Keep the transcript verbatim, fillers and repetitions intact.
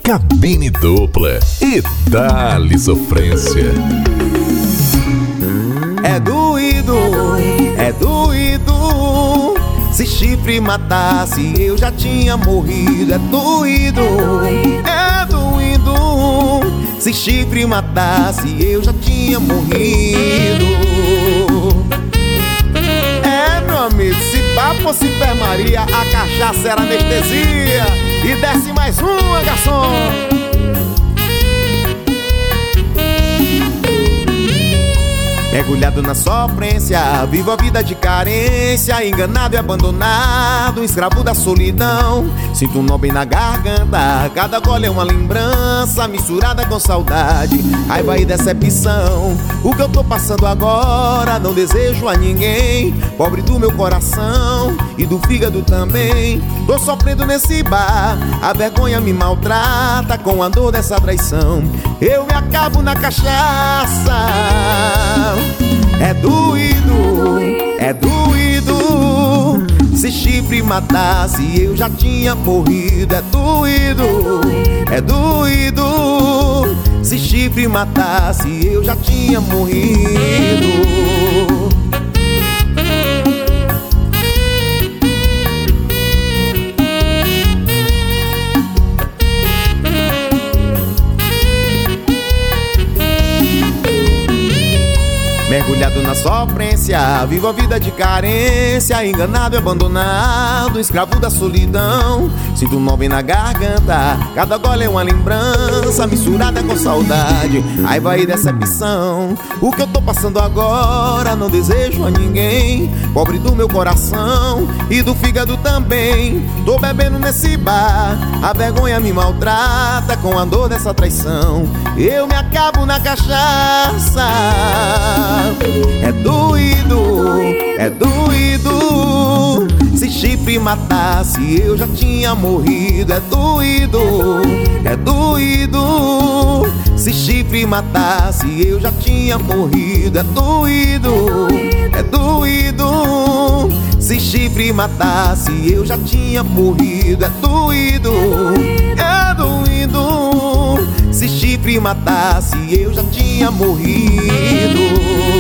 cabine dupla e dá-lhe sofrência. É doído, é doído. Se chifre matasse eu já tinha morrido. É doído, é doído. Se chifre matasse eu já tinha morrido. É, meu amigo, se papo ou se permaria, a cachaça era anestesia. E desce mais uma, garçom. Mergulhado na sofrência, vivo a vida de carência, enganado e abandonado, escravo da solidão. Sinto um nó bem na garganta, cada gole é uma lembrança misturada com saudade, raiva e decepção. O que eu tô passando agora não desejo a ninguém, pobre do meu coração e do fígado também. Tô sofrendo nesse bar, a vergonha me maltrata com a dor dessa traição. Eu me acabo na cachaça. É doído, é doído. Se chifre matasse eu já tinha morrido. É doído, é doído. Se chifre matasse eu já tinha morrido. Mergulhado na sofrência, vivo a vida de carência, enganado e abandonado, escravo da solidão. Sinto um nó bem na garganta, cada gole é uma lembrança misturada com saudade, raiva e decepção. O que eu tô passando agora não desejo a ninguém, pobre do meu coração e do fígado também. Tô bebendo nesse bar, a vergonha me maltrata com a dor dessa traição. Eu me acabo na cachaça. É doído, é doído. Se chifre matasse eu já tinha morrido. É doído, é doído. Se chifre matasse eu já tinha morrido. É doído, é doído. Se chifre matasse eu já tinha morrido. É doído, é doído. Se chifre matasse eu já tinha morrido.